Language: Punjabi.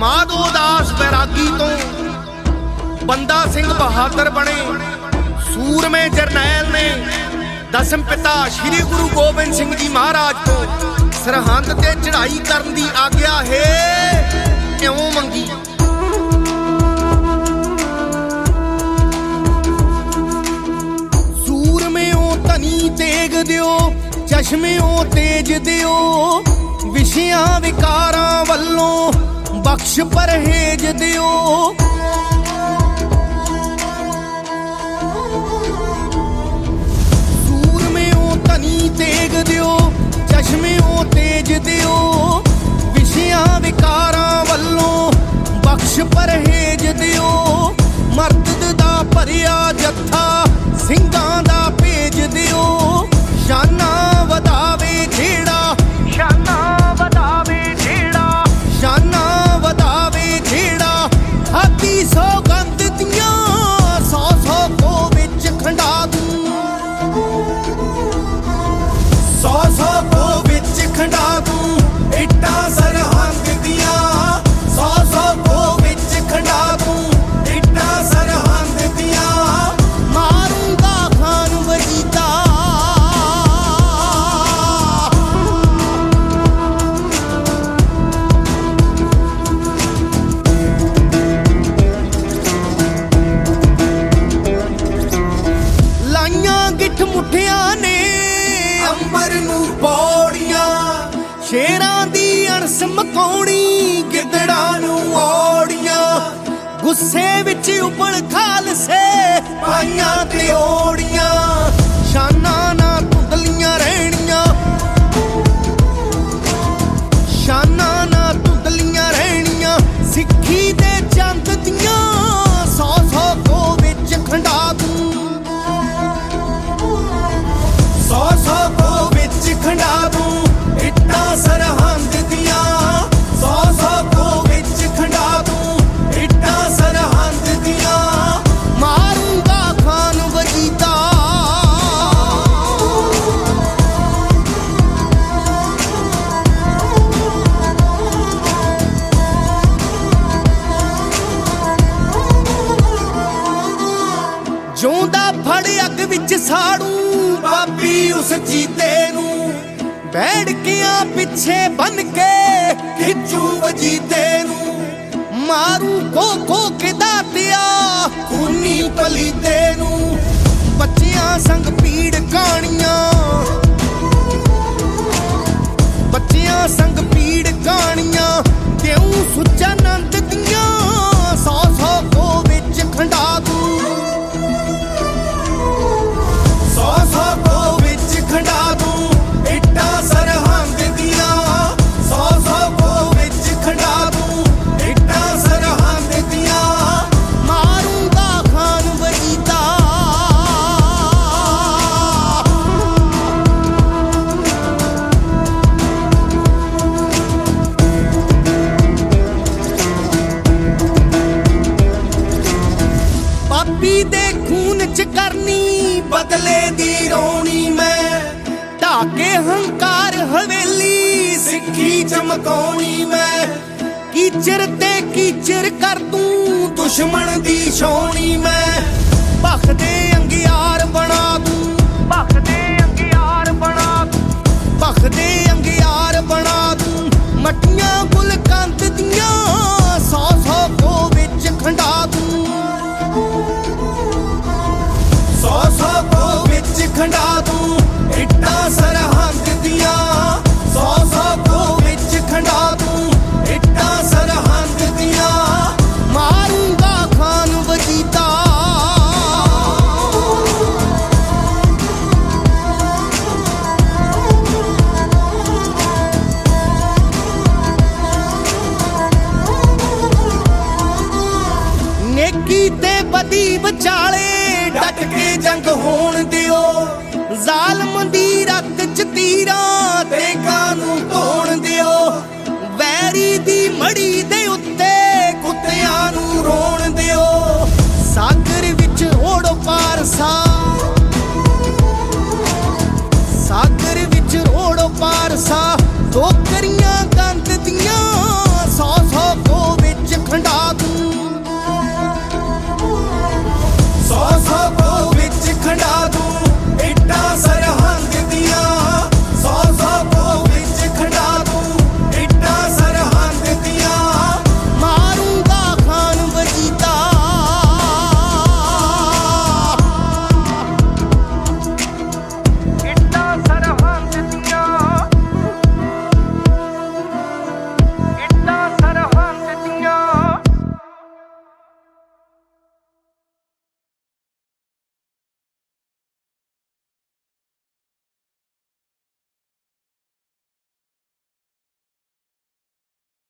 ਮਾਧੋ ਦਾਸ ਵੈਰਾਗੀ ਤੋਂ ਬੰਦਾ ਸਿੰਘ ਬਹਾਦਰ ਬਣੇ। ਸੂਰਮੇ ਜਰਨੈਲ ਨੇ ਦਸਮ ਪਿਤਾ ਸ਼੍ਰੀ ਗੁਰੂ ਗੋਬਿੰਦ ਸਿੰਘ ਜੀ ਮਹਾਰਾਜ ਤੋਂ ਸਰਹੰਦ ਤੇ ਚੜ੍ਹਾਈ ਕਰਨ ਦੀ ਆਗਿਆ ਹੈ ਕਿਉਂ ਮੰਗੀ? ਸੂਰਮਿਓ ਧਨੀ ਤੇਗ ਦਿਓ, ਚਸ਼ਮਿਓ ਤੇਜ ਦਿਓ, ਵਿਸ਼ਿਆਂ ਵਿਕਾਰਾਂ ਵੱਲੋਂ ਬਖਸ਼ ਪਰਹੇਜ ਦਿਓ। ਸੂਰਮਿਓ ਧਨੀ ਤੇਗ ਦਿਓ, ਚਸ਼ਮਿਓ ਤੇਜ ਦਿਓ, ਵਿਸ਼ਿਆਂ ਵਿਕਾਰਾਂ ਵੱਲੋਂ ਬਖਸ਼ ਪਰਹੇਜ ਦਿਓ। ਮਰਦ ਦਾ ਭਰਿਆ ਜੱਥਾ ਸਿੰਘਾਂ ਦਾ ਭੇਜ ਦਿਓ। ਸ਼ਾਨਾਂ ਵਧਾਵੇ ਜਿਹੜਾ, ਸ਼ਾਨਾਂ ਵਧਾਵੇ ਜਿਹੜਾ, ਸ਼ਾਨਾਂ ਵਧਾਵੇ ਜਿਹੜਾ। ਹਾਥੀ ਸੌਗੰਧ ਦੀਆਂ 100 ਕੋ ਵਿੱਚ ਖੰਡਾ ਦੂੰ, 100 ਕੋ ਵਿੱਚ ਖੰਡਾ ਦੂੰ। ਇੱਟਾਂ ਸਰਹੰਦ ਦੀਆਂ 100 ਕੋ ਵਿੱਚ ਖੰਡਾ ਦੂੰ। ਇੱਟਾਂ ਸਰਹੰਦ ਦੀਆਂ ਮਾਰੂੰਗਾ ਖਾਨ ਵਜੀਦਾ। ਲਾਈਆਂ ਗਿੱਠ ਮੁੱਠਿਆਂ ਨੇ ਅੰਬਰ ਨੂੰ ਪੌੜੀਆਂ, ਸ਼ੇਰਾਂ ਦੀ ਅਣਸ ਮਕਾਉਣੀ ਗਿੱਦੜਾਂ ਨੂੰ ਔੜੀਆਂ। ਗੁੱਸੇ ਵਿੱਚ ਉਬਲ ਖਾਲਸੇ ਪਾਈਆਂ ਤੇ ਓੜੀਆਂ। ਸ਼ਾਨਾਂ ਨਾ ਧੁੰਦਲੀਆਂ ਰਹਿਣੀਆਂ, ਸ਼ਾਨਾਂ ਨਾ ਧੁੰਦਲੀਆਂ ਰਹਿਣੀਆਂ। ਸਿੱਖੀ ਦੇ ਚੰਦ ਦੀਆਂ 100 ਕੋ ਵਿੱਚ ਖੰਡਾ ਦੂੰ, 100 ਕੋ ਵਿੱਚ ਖੰਡਾ ਦੂੰ। ਇੱਟਾਂ ਸਰਹੰਦ ਦੀਆਂ 100 ਕੋ ਵਿੱਚ ਖੰਡਾ ਦੂੰ। ਇੱਟਾਂ ਸਰਹੰਦ ਦੀਆਂ ਮਾਰੂੰਗਾ ਖਾਨ ਵਜੀਦਾ। ਜਿਉਂਦਾ ਫੜ ਅੱਗ ਵਿੱਚ ਸਾੜੂ ਬਾਬੀ ਉਸ ਜੀਤੇ ਨੂੰ। ਬੈਠਕਿਆਂ ਪਿੱਛੇ ਬੰਨ ਕੇ ਖਿੱਚੂ ਵਜੀਤੇ ਨੂੰ। ਮਾਰੂ ਖੋ ਕੇ ਦਾਤਿਆ ਖੂਨੀ ਪਲੀਤੇ ਨੂੰ। ਬੱਚਿਆਂ ਸੰਗ ਪੀੜ ਕਹਾਣੀਆਂ, ਬੱਚਿਆਂ ਸੰਗ ਪੀੜ ਕਹਾਣੀਆਂ। ਦਿਉ ਸੁੱਚਾ ਨੰਦ ਦੀਆਂ 100 ਕੋ ਵਿੱਚ ਖੰਡਾ ਦੂੰ, 100 ਕੋ ਵਿੱਚ ਖੰਡਾ ਦੂੰ। ਇੱਟਾਂ ਸਰਹੰਦ ਦੀਆਂ 100 ਕੋ ਵਿੱਚ ਖੰਡਾ ਦੂੰ। ਇੱਟਾਂ ਸਰਹੰਦ ਦੀਆਂ ਮਾਰੂੰਗਾ ਖਾਨ ਵਜੀਦਾ। ਪਾਪੀ ਦੇ ਖੂਨ ਚ ਕਰਨੀ ਬਦਲੇ ਦੀ ਰੋਣੀ ਮੈਂ। ਢਾਕੇ ਹੰਕਾਰ ਹਵੇਲੀ ਸਿੱਖੀ ਚਮਕਾਉਣੀ ਮੈਂ। ਕੀਚਰ ਤੇ ਕੀਚਰ ਕਰ ਦੂੰ ਦੁਸ਼ਮਣ ਦੀ ਛਾਉਣੀ ਮੈਂ। ਭਖ ਦੇ ਅੰਗਿਆਰ ਬਣਾ ਦੂੰ, ਭਖ ਦੇ ਅੰਗਿਆਰ ਬਣਾ ਦੂੰ, ਭਖ ਦੇ ਅੰਗਿਆਰ ਬਣਾ ਦੂੰ। ਮੱਟੀਆਂ ਗੁਲਕੰਦ ਦੀਆਂ 100 ਕੋ ਵਿੱਚ ਖੰਡਾ ਦੂੰ, 100 ਕੋ ਵਿੱਚ ਖੰਡਾ ਦੂੰ। ਇੱਟਾਂ ਸਰਹੰਦ ਦੀਆਂ 100 ਕੋ ਵਿੱਚ ਖੰਡਾ ਦੂੰ। ਇੱਟਾਂ ਸਰਹੰਦ ਦੀਆਂ ਮਾਰੂੰਗਾ ਖਾਨ ਵਜੀਦਾ। ਨੇਕੀ ਤੇ ਬਦੀ ਵਿਚਾਲੇ ਡਟ ਕੇ ਜੰਗ ਹੋਣ